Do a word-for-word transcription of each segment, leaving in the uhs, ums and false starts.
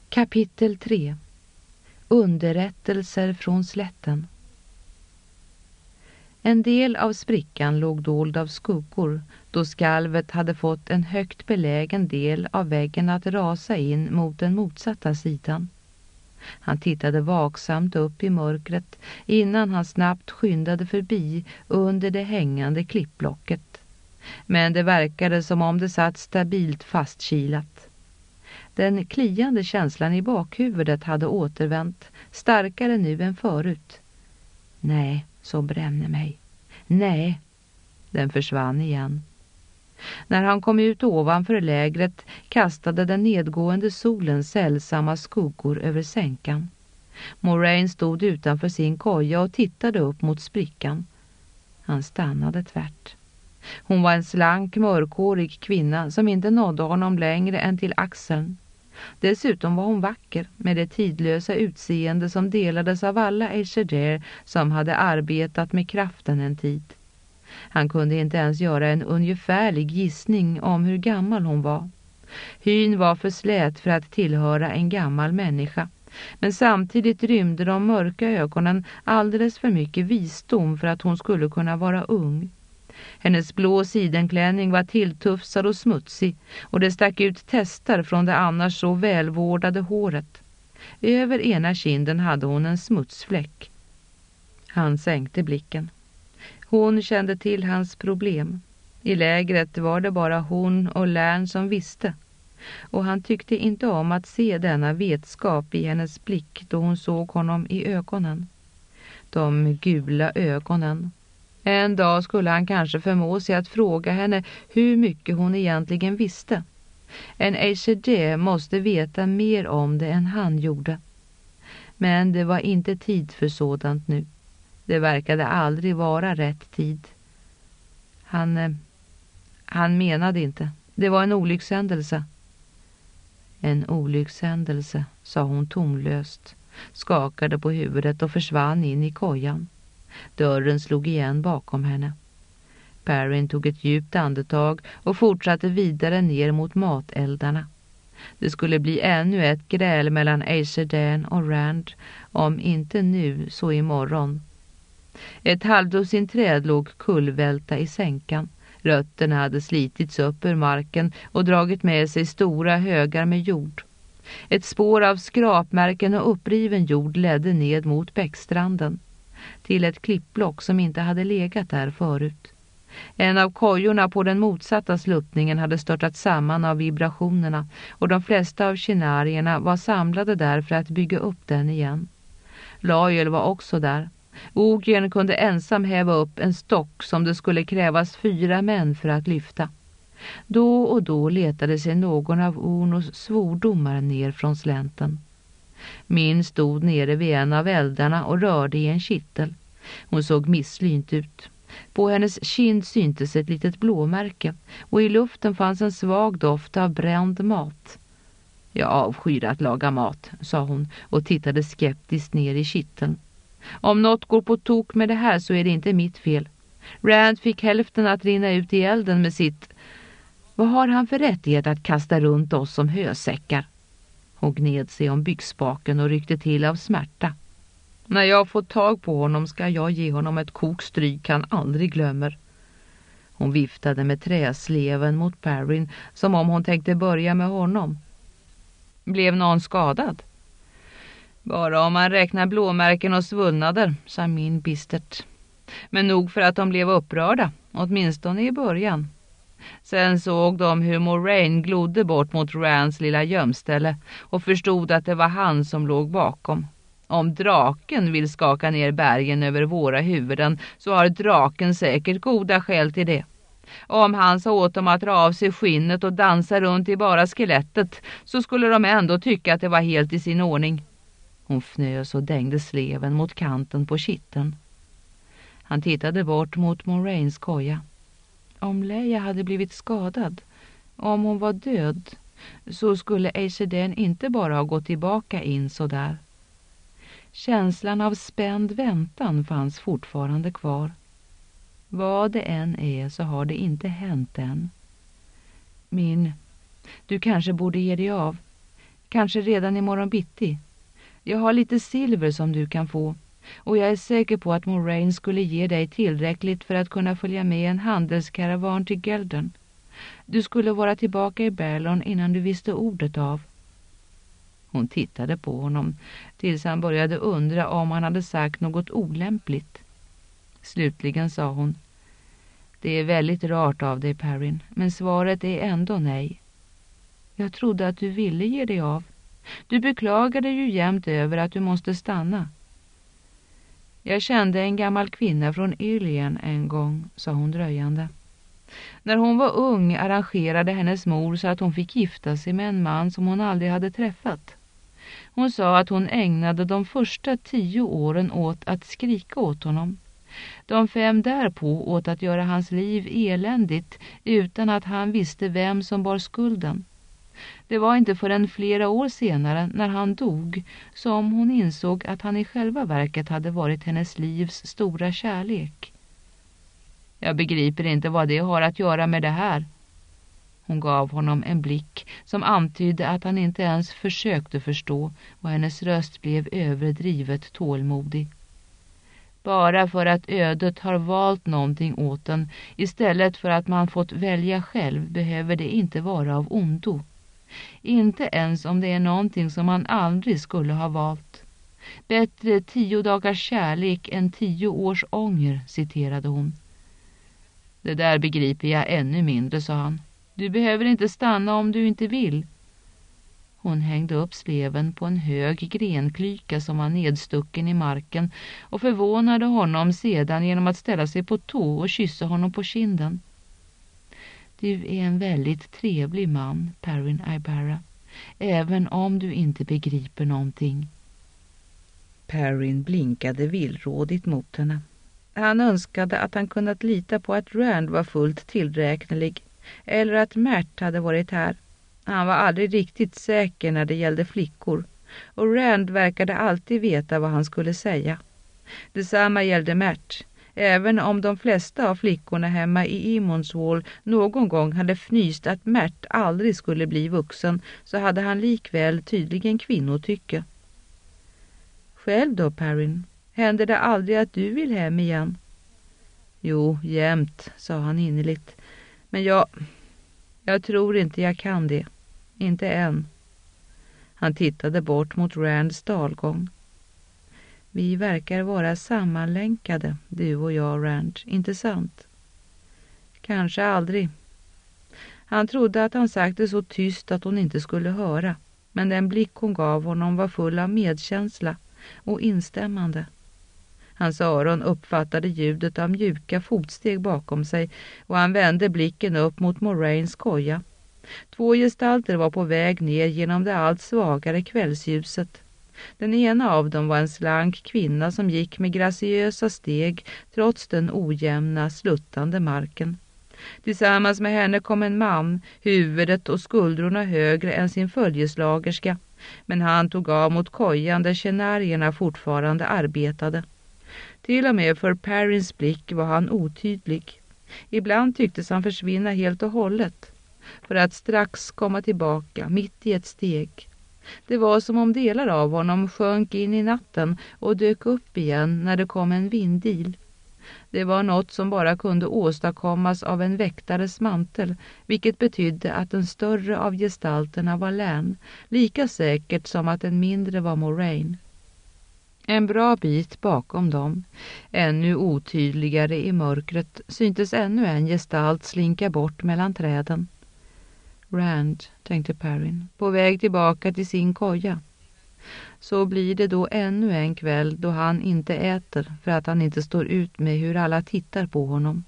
Kapitel tre. Underrättelser från slätten. En del av sprickan låg dold av skuggor, då skalvet hade fått en högt belägen del av väggen att rasa in mot den motsatta sidan. Han tittade vaksamt upp i mörkret innan han snabbt skyndade förbi under det hängande klippblocket. Men det verkade som om det satt stabilt fastkilat. Den kliande känslan i bakhuvudet hade återvänt, starkare nu än förut. Nej, så bränner mig. Nej, den försvann igen. När han kom ut ovanför lägret kastade den nedgående solen sällsamma skuggor över sänkan. Moraine stod utanför sin koja och tittade upp mot sprickan. Han stannade tvärt. Hon var en slank, mörkhårig kvinna som inte nådde honom längre än till axeln. Dessutom var hon vacker med det tidlösa utseende som delades av alla Aesir som hade arbetat med kraften en tid. Han kunde inte ens göra en ungefärlig gissning om hur gammal hon var. Hyn var för slät för att tillhöra en gammal människa, men samtidigt rymde de mörka ögonen alldeles för mycket visdom för att hon skulle kunna vara ung. Hennes blå sidenklänning var tilltufsad och smutsig och det stack ut testar från det annars så välvårdade håret. Över ena kinden hade hon en smutsfläck. Han sänkte blicken. Hon kände till hans problem. I lägret var det bara hon och Lärn som visste. Och han tyckte inte om att se denna vetskap i hennes blick då hon såg honom i ögonen. De gula ögonen. En dag skulle han kanske förmå sig att fråga henne hur mycket hon egentligen visste. En Aesir måste veta mer om det än han gjorde. Men det var inte tid för sådant nu. Det verkade aldrig vara rätt tid. Han, eh, han menade inte. Det var en olyckshändelse. En olyckshändelse, sa hon tomlöst, skakade på huvudet och försvann in i kojan. Dörren slog igen bakom henne. Perrin tog ett djupt andetag och fortsatte vidare ner mot mateldarna. Det skulle bli ännu ett gräl mellan Aesir och Rand, om inte nu så imorgon. Ett halvdussin träd låg kullvälta i sänkan. Rötterna hade slitits upp ur marken och dragit med sig stora högar med jord. Ett spår av skrapmärken och uppriven jord ledde ned mot bäckstranden, till ett klippblock som inte hade legat där förut. En av kojorna på den motsatta sluttningen hade störtat samman av vibrationerna och de flesta av kinarierna var samlade där för att bygga upp den igen. Loial var också där. Ogren kunde ensam häva upp en stock som det skulle krävas fyra män för att lyfta. Då och då letade sig någon av Ornos svordomar ner från slänten. Min stod nere vid en av eldarna och rörde i en kittel. Hon såg misslynt ut. På hennes kind syntes ett litet blåmärke och i luften fanns en svag doft av bränd mat. Jag avskyr att laga mat, sa hon och tittade skeptiskt ner i kitteln. Om något går på tok med det här så är det inte mitt fel. Rand fick hälften att rinna ut i elden med sitt... Vad har han för rättighet att kasta runt oss som hösäckar? Hon gned sig om byggspaken och ryckte till av smärta. När jag får tag på honom ska jag ge honom ett kokstryk han aldrig glömmer. Hon viftade med träsleven mot Perrin som om hon tänkte börja med honom. Blev någon skadad? Bara om man räknar blåmärken och svullnader, sa min bistert. Men nog för att de blev upprörda, åtminstone i början. Sen såg de hur Moraine glodde bort mot Rands lilla gömställe och förstod att det var han som låg bakom. Om draken vill skaka ner bergen över våra huvuden så har draken säkert goda skäl till det. Om han sa åt dem att dra av sig skinnet och dansa runt i bara skelettet så skulle de ändå tycka att det var helt i sin ordning. Hon fnös och dängde sleven mot kanten på kitteln. Han tittade bort mot Moraines koja. Om Leia hade blivit skadad, om hon var död, så skulle Aesir inte bara ha gått tillbaka in så där. Känslan av spänd väntan fanns fortfarande kvar. Vad det än är så har det inte hänt än. Min, du kanske borde ge dig av. Kanske redan imorgon bitti. Jag har lite silver som du kan få. Och jag är säker på att Moraine skulle ge dig tillräckligt för att kunna följa med en handelskaravan till Geldern. Du skulle vara tillbaka i Baerlon innan du visste ordet av. Hon tittade på honom tills han började undra om han hade sagt något olämpligt. Slutligen sa hon: Det är väldigt rart av dig, Perrin, men svaret är ändå nej. Jag trodde att du ville ge dig av. Du beklagade ju jämt över att du måste stanna. Jag kände en gammal kvinna från Yrien en gång, sa hon dröjande. När hon var ung arrangerade hennes mor så att hon fick gifta sig med en man som hon aldrig hade träffat. Hon sa att hon ägnade de första tio åren åt att skrika åt honom. De fem därpå åt att göra hans liv eländigt utan att han visste vem som bar skulden. Det var inte förrän flera år senare, när han dog, som hon insåg att han i själva verket hade varit hennes livs stora kärlek. Jag begriper inte vad det har att göra med det här. Hon gav honom en blick som antydde att han inte ens försökte förstå, och hennes röst blev överdrivet tålmodig. Bara för att ödet har valt någonting åt en istället för att man fått välja själv behöver det inte vara av ondo. Inte ens om det är någonting som man aldrig skulle ha valt. Bättre tio dagars kärlek än tio års ånger, citerade hon. Det där begriper jag ännu mindre, sa han. Du behöver inte stanna om du inte vill. Hon hängde upp sleven på en hög grenklyka som var nedstucken i marken och förvånade honom sedan genom att ställa sig på tå och kyssa honom på kinden. Du är en väldigt trevlig man, Perrin Aybara, även om du inte begriper någonting. Perrin blinkade villrådigt mot henne. Han önskade att han kunnat lita på att Rand var fullt tillräknelig, eller att Mert hade varit här. Han var aldrig riktigt säker när det gällde flickor, och Rand verkade alltid veta vad han skulle säga. Detsamma gällde Mert. Även om de flesta av flickorna hemma i Imonswall någon gång hade fnyst att Mert aldrig skulle bli vuxen, så hade han likväl tydligen kvinnotycke. Själv då, Perrin? Händer det aldrig att du vill hem igen? Jo, jämt, sa han innerligt. Men jag... jag tror inte jag kan det. Inte än. Han tittade bort mot Rands dalgång. Vi verkar vara sammanlänkade, du och jag, Rand, inte sant? Kanske aldrig. Han trodde att han sagt det så tyst att hon inte skulle höra, men den blick hon gav honom var full av medkänsla och instämmande. Hans öron uppfattade ljudet av mjuka fotsteg bakom sig, och han vände blicken upp mot Moraines koja. Två gestalter var på väg ner genom det allt svagare kvällsljuset. Den ena av dem var en slank kvinna som gick med graciösa steg trots den ojämna, sluttande marken. Tillsammans med henne kom en man, huvudet och skuldrorna högre än sin följeslagerska, men han tog av mot kojan där tjänarierna fortfarande arbetade. Till och med för Perrins blick var han otydlig. Ibland tycktes han försvinna helt och hållet, för att strax komma tillbaka mitt i ett steg. Det var som om delar av honom sjönk in i natten och dök upp igen när det kom en vindil. Det var något som bara kunde åstadkommas av en väktares mantel, vilket betydde att den större av gestalterna var Lan, lika säkert som att den mindre var Moraine. En bra bit bakom dem, ännu otydligare i mörkret, syntes ännu en gestalt slinka bort mellan träden. Rand, tänkte Perrin, på väg tillbaka till sin koja. Så blir det då ännu en kväll då han inte äter för att han inte står ut med hur alla tittar på honom.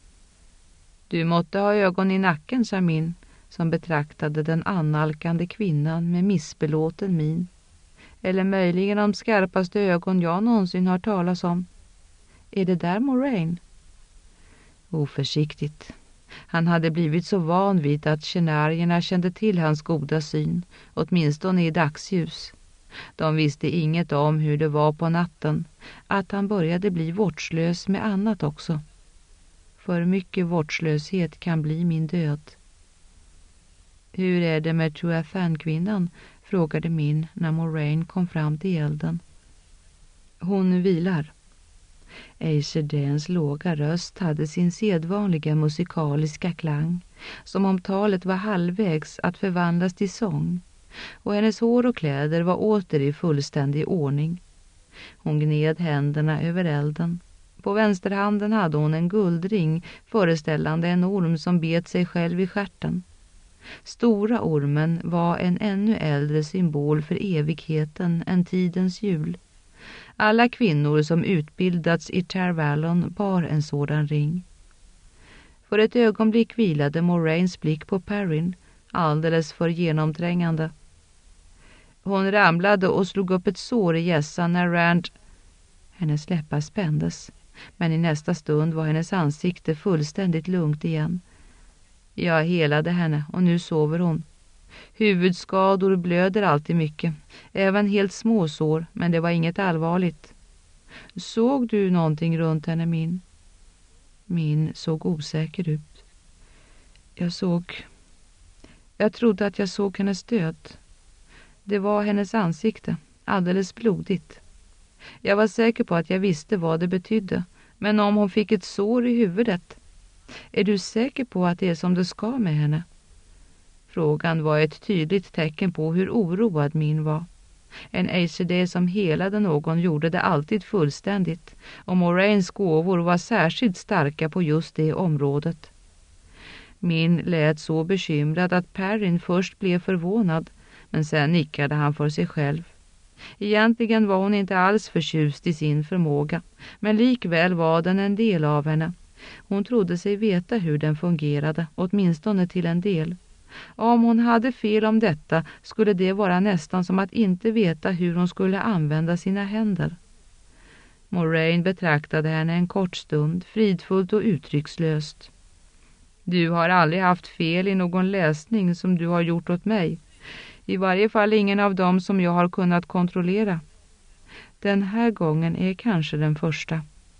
Du måtte ha ögon i nacken, sa min, som betraktade den annalkande kvinnan med missbelåten min. Eller möjligen de skarpaste ögon jag någonsin har talas om. Är det där Moraine? Oförsiktigt. Han hade blivit så van vid att tjänarierna kände till hans goda syn, åtminstone i dagsljus. De visste inget om hur det var på natten, att han började bli vårdslös med annat också. För mycket vårdslöshet kan bli min död. Hur är det med Tuathan-kvinnan? frågade Min när Moraine kom fram till elden. Hon vilar. Aisherdens låga röst hade sin sedvanliga musikaliska klang, som om talet var halvvägs att förvandlas till sång, och hennes hår och kläder var åter i fullständig ordning. Hon gned händerna över elden. På vänsterhanden hade hon en guldring föreställande en orm som bet sig själv i stjärten. Stora ormen var en ännu äldre symbol för evigheten än tidens hjul. Alla kvinnor som utbildats i Tar Valon bar en sådan ring. För ett ögonblick vilade Moraines blick på Perrin, alldeles för genomträngande. Hon ramlade och slog upp ett sår i hjässan när Rand... Hennes läppar spändes, men i nästa stund var hennes ansikte fullständigt lugnt igen. Jag helade henne och nu sover hon. Huvudskador blöder alltid mycket, även helt små sår, men det var inget allvarligt. Såg du någonting runt henne, Min? Min såg osäker ut. Jag såg... Jag trodde att jag såg hennes död. Det var hennes ansikte, alldeles blodigt. Jag var säker på att jag visste vad det betydde, men om hon fick ett sår i huvudet... Är du säker på att det är som det ska med henne? Frågan var ett tydligt tecken på hur oroad Min var. En Aisherde som helade någon gjorde det alltid fullständigt, och Moraines gåvor var särskilt starka på just det området. Min lät så bekymrad att Perrin först blev förvånad, men sen nickade han för sig själv. Egentligen var hon inte alls förtjust i sin förmåga, men likväl var den en del av henne. Hon trodde sig veta hur den fungerade, åtminstone till en del. Om hon hade fel om detta skulle det vara nästan som att inte veta hur hon skulle använda sina händer. Moraine betraktade henne en kort stund, fridfullt och uttryckslöst. Du har aldrig haft fel i någon läsning som du har gjort åt mig. I varje fall ingen av dem som jag har kunnat kontrollera. Den här gången är kanske den första.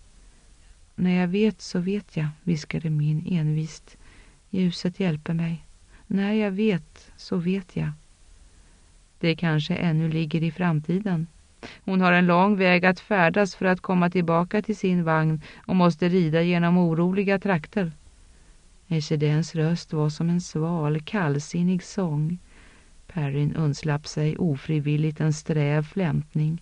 När jag vet så vet jag, viskade Min envist. Ljuset hjälper mig. När jag vet så vet jag. Det kanske ännu ligger i framtiden. Hon har en lång väg att färdas för att komma tillbaka till sin vagn och måste rida genom oroliga trakter. Aisherdens röst var som en sval, kallsinnig sång. Perrin undslapp sig ofrivilligt en sträv flämtning.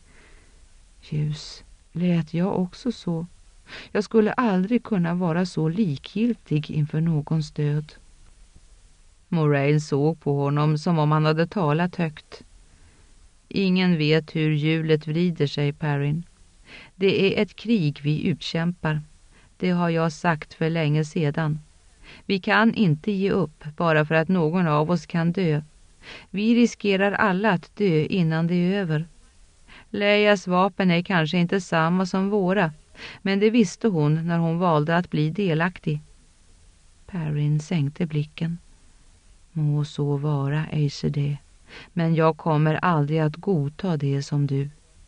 Ljus, lät jag också så? Jag skulle aldrig kunna vara så likgiltig inför någons död. Moraine såg på honom som om han hade talat högt. Ingen vet hur hjulet vrider sig, Perrin. Det är ett krig vi utkämpar. Det har jag sagt för länge sedan. Vi kan inte ge upp bara för att någon av oss kan dö. Vi riskerar alla att dö innan det är över. Leias vapen är kanske inte samma som våra, men det visste hon när hon valde att bli delaktig. Perrin sänkte blicken. Må så vara, Aisherde, men jag kommer aldrig att godta det som du.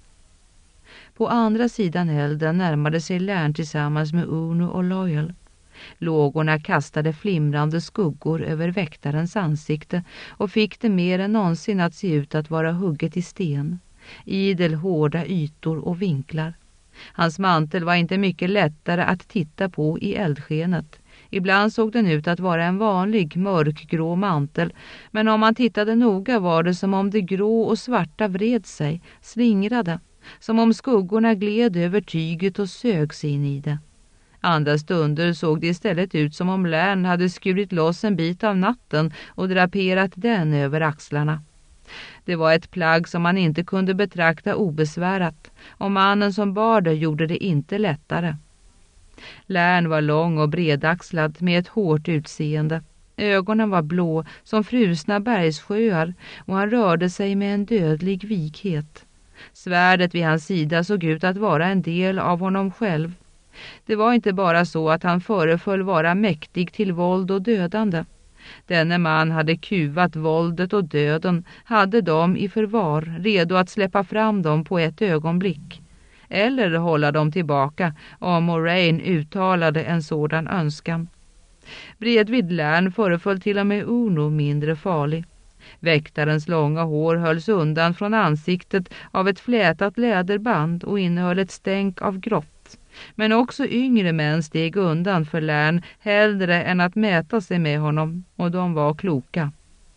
På andra sidan elden närmade sig Lärn tillsammans med Uno och Loyal. Lågorna kastade flimrande skuggor över väktarens ansikte och fick det mer än någonsin att se ut att vara hugget i sten. Idel hårda ytor och vinklar. Hans mantel var inte mycket lättare att titta på i eldskenet. Ibland såg den ut att vara en vanlig mörkgrå mantel, men om man tittade noga var det som om det grå och svarta vred sig, slingrade, som om skuggorna gled över tyget och sögs in i det. Andra stunder såg det istället ut som om Lärn hade skurit loss en bit av natten och draperat den över axlarna. Det var ett plagg som man inte kunde betrakta obesvärat, och mannen som bar det gjorde det inte lättare. Lärn var lång och bredaxlad med ett hårt utseende. Ögonen var blå som frusna bergssjöar och han rörde sig med en dödlig vighet. Svärdet vid hans sida såg ut att vara en del av honom själv. Det var inte bara så att han föreföll vara mäktig till våld och dödande. Denne man hade kuvat våldet och döden, hade dem i förvar, redo att släppa fram dem på ett ögonblick. Eller hålla dem tillbaka om Moraine uttalade en sådan önskan. Bredvid Lärn föreföll till och med Uno mindre farlig. Väktarens långa hår hölls undan från ansiktet av ett flätat läderband och innehöll ett stänk av grått. Men också yngre män steg undan för Lärn hellre än att mäta sig med honom, och de var kloka.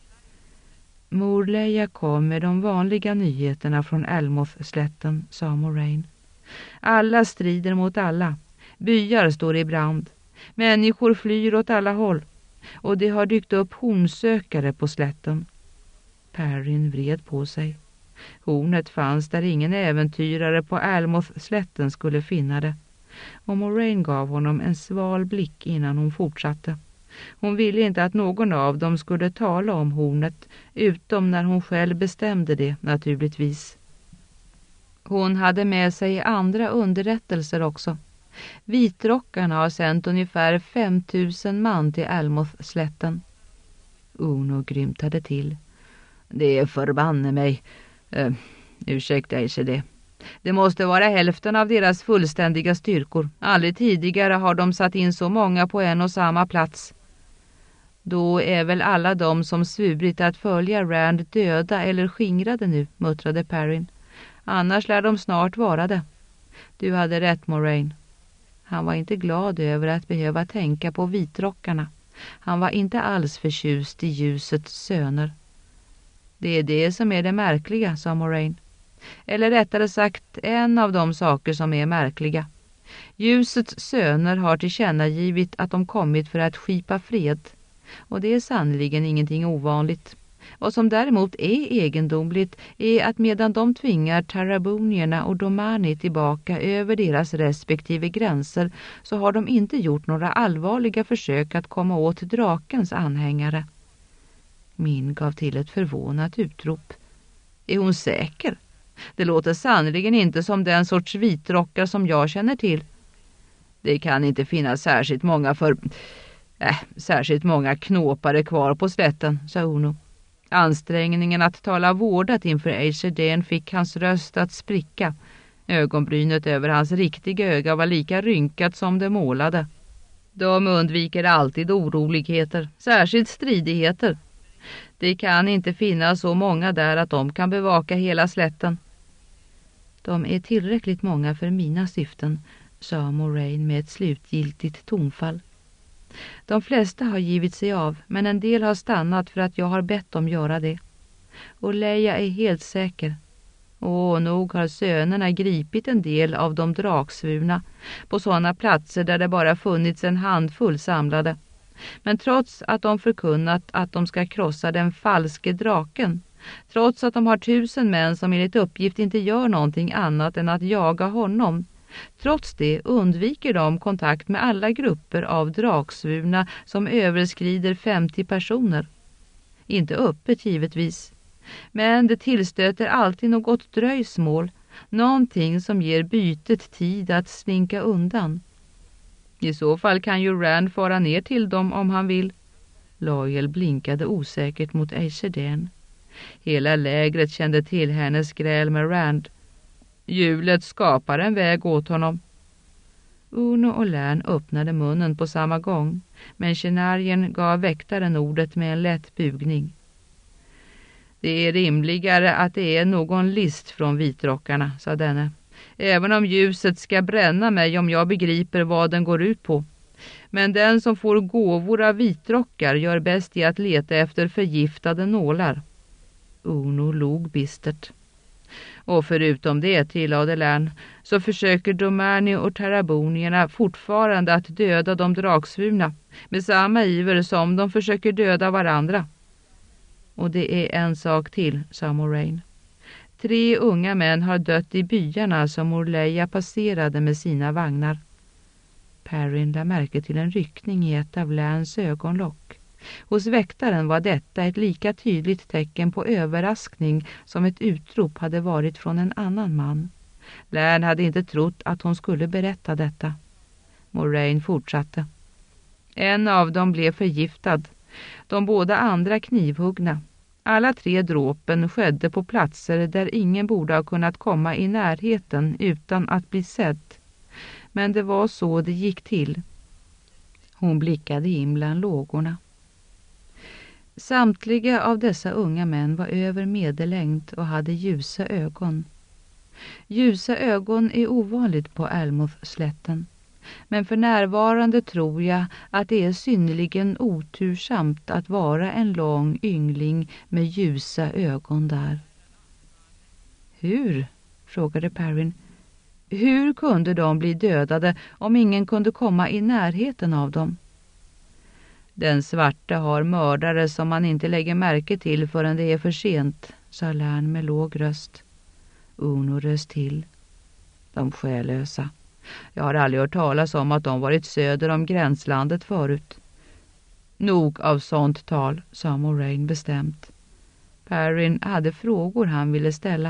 Mor Leia kom med de vanliga nyheterna från Almoth-slätten, sa Moraine. Alla strider mot alla. Byar står i brand. Människor flyr åt alla håll. Och det har dykt upp hornsökare på slätten. Perrin vred på sig. Hornet fanns där ingen äventyrare på Almoth-slätten skulle finna det. Och Moraine gav honom en sval blick innan hon fortsatte. Hon ville inte att någon av dem skulle tala om hornet, utom när hon själv bestämde det, naturligtvis. Hon hade med sig andra underrättelser också. Vitrockarna har sänt ungefär fem tusen man till Almoth-slätten. Uno grymtade till. Det är förbanne mig. Uh, ursäkta inte det. Det måste vara hälften av deras fullständiga styrkor. Aldrig tidigare har de satt in så många på en och samma plats. Då är väl alla de som svurit att följa Rand döda eller skingrade nu, muttrade Perrin. Annars lär de snart vara det. Du hade rätt, Moraine. Han var inte glad över att behöva tänka på vitrockarna. Han var inte alls förtjust i ljusets söner. Det är det som är det märkliga, sa Moraine. Eller rättare sagt, en av de saker som är märkliga. Ljusets söner har tillkännagivit att de kommit för att skipa fred. Och det är sannoliken ingenting ovanligt. Vad som däremot är egendomligt är att medan de tvingar Tarabonierna och Domani tillbaka över deras respektive gränser, så har de inte gjort några allvarliga försök att komma åt drakens anhängare. Min gav till ett förvånat utrop. Är hon säker? Det låter sannoliken inte som den sorts vitrockar som jag känner till. Det kan inte finnas särskilt många för... Äh, särskilt många knåpare kvar på slätten, sa Uno. Ansträngningen att tala vårdat inför Aisherdane fick hans röst att spricka. Ögonbrynet över hans riktiga öga var lika rynkat som det målade. De undviker alltid oroligheter, särskilt stridigheter. Det kan inte finnas så många där att de kan bevaka hela slätten. De är tillräckligt många för mina syften, sa Moraine med ett slutgiltigt tonfall. De flesta har givit sig av, men en del har stannat för att jag har bett dem göra det. Och Leia är helt säker. Och nog har sönerna gripit en del av de draksvurna på sådana platser där det bara funnits en handfull samlade. Men trots att de förkunnat att de ska krossa den falske draken, trots att de har tusen män som enligt uppgift inte gör någonting annat än att jaga honom, trots det undviker de kontakt med alla grupper av draksvurna som överskrider femtio personer. Inte öppet givetvis, men det tillstöter alltid något dröjsmål, någonting som ger bytet tid att slinka undan. I så fall kan ju Rand fara ner till dem om han vill. Loyal blinkade osäkert mot Aisherdane. Hela lägret kände till hennes gräl med Rand. Hjulet skapar en väg åt honom. Uno och Lärn öppnade munnen på samma gång, men Shenarien gav väktaren ordet med en lätt bugning. Det är rimligare att det är någon list från vitrockarna, sa denne. Även om ljuset ska bränna mig om jag begriper vad den går ut på. Men den som får gåvor av vitrockar gör bäst i att leta efter förgiftade nålar. Uno log bistert. Och förutom det, tillade Lärn, så försöker Domani och Tarabonierna fortfarande att döda de draksvurna med samma iver som de försöker döda varandra. Och det är en sak till, sa Moraine. Tre unga män har dött i byarna som Mor Leia passerade med sina vagnar. Perrin lade märke till en ryckning i ett av Lärns ögonlock. Hos väktaren var detta ett lika tydligt tecken på överraskning som ett utrop hade varit från en annan man. Lärn hade inte trott att hon skulle berätta detta. Moraine fortsatte. En av dem blev förgiftad. De båda andra knivhuggna. Alla tre dråpen skedde på platser där ingen borde ha kunnat komma i närheten utan att bli sedd. Men det var så det gick till. Hon blickade in bland lågorna. Samtliga av dessa unga män var över medellängd och hade ljusa ögon. Ljusa ögon är ovanligt på Almouth-slätten, men för närvarande tror jag att det är synnerligen otursamt att vara en lång yngling med ljusa ögon där. Hur? Frågade Perrin. Hur kunde de bli dödade om ingen kunde komma i närheten av dem? Den svarte har mördare som man inte lägger märke till förrän det är för sent, sa Lärn med låg röst. Uno röst till. De själösa. Jag har aldrig hört talas om att de varit söder om gränslandet förut. Nog av sånt tal, sa Moraine bestämt. Perrin hade frågor han ville ställa.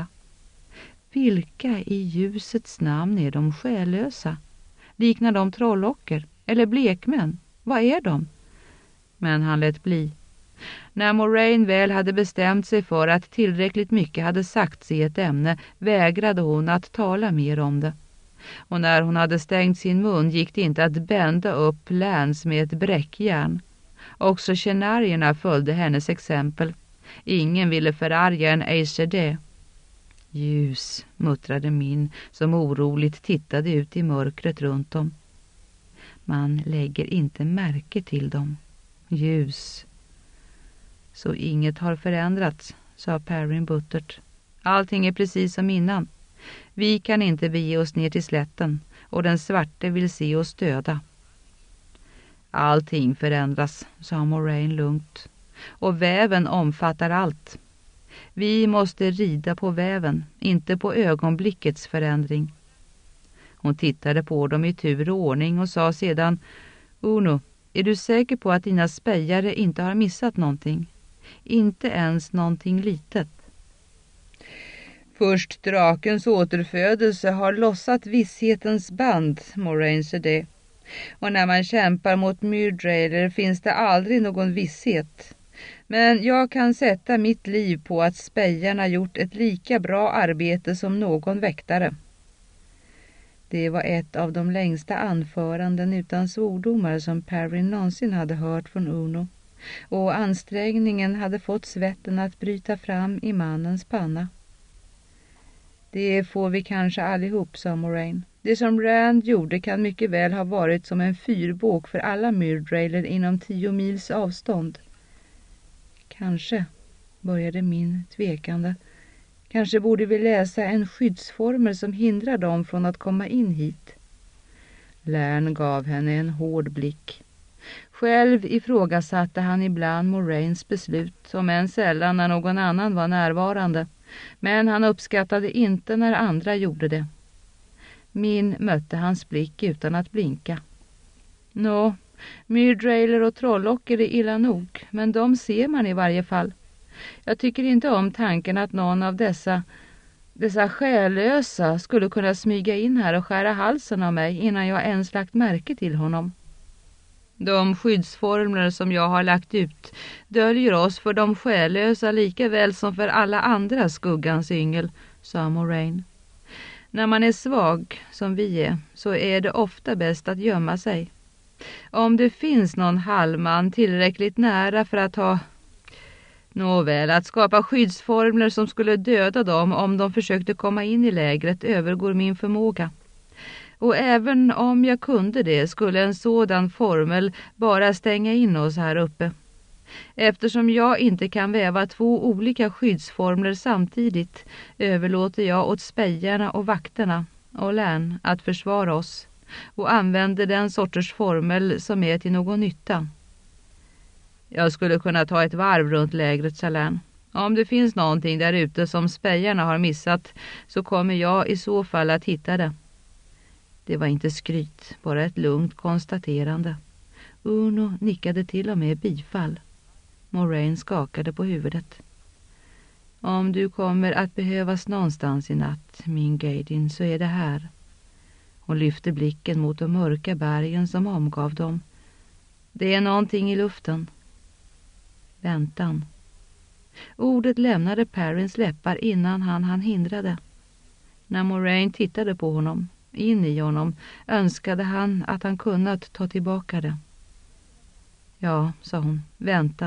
Vilka i ljusets namn är de själösa? Liknar de trollocker eller blekmän? Vad är de? Men han lät bli. När Moraine väl hade bestämt sig för att tillräckligt mycket hade sagts i ett ämne vägrade hon att tala mer om det. Och när hon hade stängt sin mun gick det inte att bända upp Lance med ett bräckjärn. Också tjänarierna följde hennes exempel. Ingen ville förarga en Aisherde. Ljus, muttrade Min, som oroligt tittade ut i mörkret runt om. Man lägger inte märke till dem. Ljus. Så inget har förändrats, sa Perrin buttert. Allting är precis som innan. Vi kan inte bege oss ner till slätten och den svarte vill se oss döda. Allting förändras, sa Moraine lugnt. Och väven omfattar allt. Vi måste rida på väven, inte på ögonblickets förändring. Hon tittade på dem i tur och ordning och sa sedan: Uno, är du säker på att dina spejare inte har missat någonting? Inte ens någonting litet. Först drakens återfödelse har lossat visshetens band, Moraine sa det. Och när man kämpar mot Myrdreiler finns det aldrig någon visshet. Men jag kan sätta mitt liv på att spejarna gjort ett lika bra arbete som någon väktare. Det var ett av de längsta anföranden utan svordomar som Perrin någonsin hade hört från Uno. Och ansträngningen hade fått svetten att bryta fram i mannens panna. Det får vi kanske allihop, sa Moraine. Det som Rand gjorde kan mycket väl ha varit som en fyrbåk för alla Myrdreiler inom tio mils avstånd. Kanske, började Min tvekande. Kanske borde vi läsa en skyddsformel som hindrar dem från att komma in hit. Lärn gav henne en hård blick. Själv ifrågasatte han ibland Moraines beslut, om än sällan när någon annan var närvarande. Men han uppskattade inte när andra gjorde det. Min mötte hans blick utan att blinka. Nå, Myrdreiler och trollocker är illa nog, men de ser man i varje fall. Jag tycker inte om tanken att någon av dessa, dessa själlösa skulle kunna smyga in här och skära halsen av mig innan jag ens lagt märke till honom. De skyddsformler som jag har lagt ut döljer oss för de själlösa lika väl som för alla andra skuggans yngel, sa Moraine. När man är svag, som vi är, så är det ofta bäst att gömma sig. Om det finns någon halvman tillräckligt nära för att ha... Nåväl, att skapa skyddsformler som skulle döda dem om de försökte komma in i lägret övergår min förmåga. Och även om jag kunde det skulle en sådan formel bara stänga in oss här uppe. Eftersom jag inte kan väva två olika skyddsformler samtidigt överlåter jag åt spejarna och vakterna och Lärn att försvara oss och använder den sorters formel som är till någon nytta. Jag skulle kunna ta ett varv runt lägret, sa Lärn. Om det finns någonting där ute som spejarna har missat så kommer jag i så fall att hitta det. Det var inte skryt, bara ett lugnt konstaterande. Uno nickade till och med bifall. Moraine skakade på huvudet. Om du kommer att behövas någonstans i natt, min Gaydin, så är det här. Hon lyfte blicken mot de mörka bergen som omgav dem. Det är någonting i luften. Väntan. Ordet lämnade Perrins läppar innan han han hindrade. När Moraine tittade på honom, in i honom, önskade han att han kunnat ta tillbaka det. Ja, sa hon, väntan.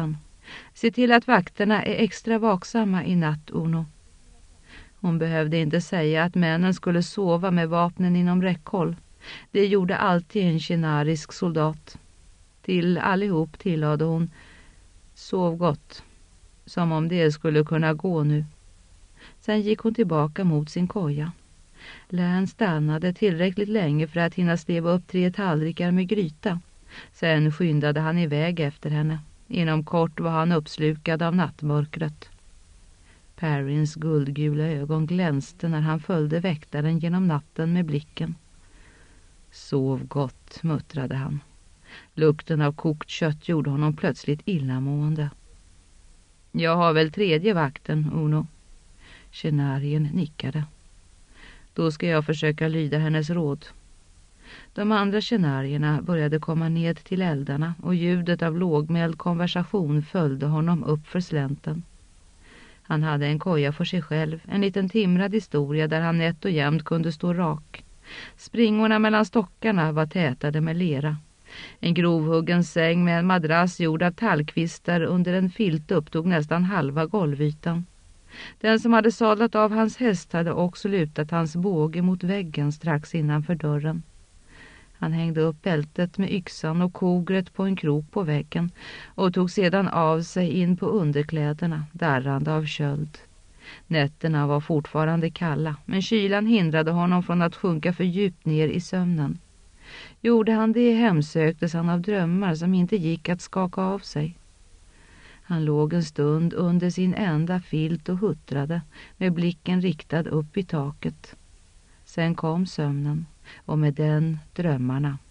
Se till att vakterna är extra vaksamma i natt, Uno. Hon behövde inte säga att männen skulle sova med vapnen inom räckhåll. Det gjorde alltid en kinarisk soldat. Till allihop tillade hon: sov gott. Som om det skulle kunna gå nu. Sen gick hon tillbaka mot sin koja. Län stannade tillräckligt länge för att hinna steva upp tre tallrikar med gryta. Sen skyndade han iväg efter henne. Inom kort var han uppslukad av nattmörkret. Perrins guldgula ögon glänste när han följde väktaren genom natten med blicken. Sov gott, muttrade han. Lukten av kokt kött gjorde honom plötsligt illamående. Jag har väl tredje vakten, Uno. Scenarien nickade. Då ska jag försöka lyda hennes råd. De andra scenarierna började komma ned till eldarna och ljudet av lågmäld konversation följde honom upp för slänten. Han hade en koja för sig själv, en liten timrad historia där han nätt och jämnt kunde stå rak. Springorna mellan stockarna var tätade med lera. En grovhuggen säng med en madrass gjord av tallkvistar under en filt upptog nästan halva golvytan. Den som hade sadlat av hans häst hade också lutat hans båge mot väggen strax innanför dörren. Han hängde upp bältet med yxan och kogret på en krok på väggen och tog sedan av sig in på underkläderna, darrande av köld. Nätterna var fortfarande kalla, men kylan hindrade honom från att sjunka för djupt ner i sömnen. Gjorde han det hemsöktes han av drömmar som inte gick att skaka av sig. Han låg en stund under sin enda filt och huttrade med blicken riktad upp i taket. Sen kom sömnen och med den drömmarna.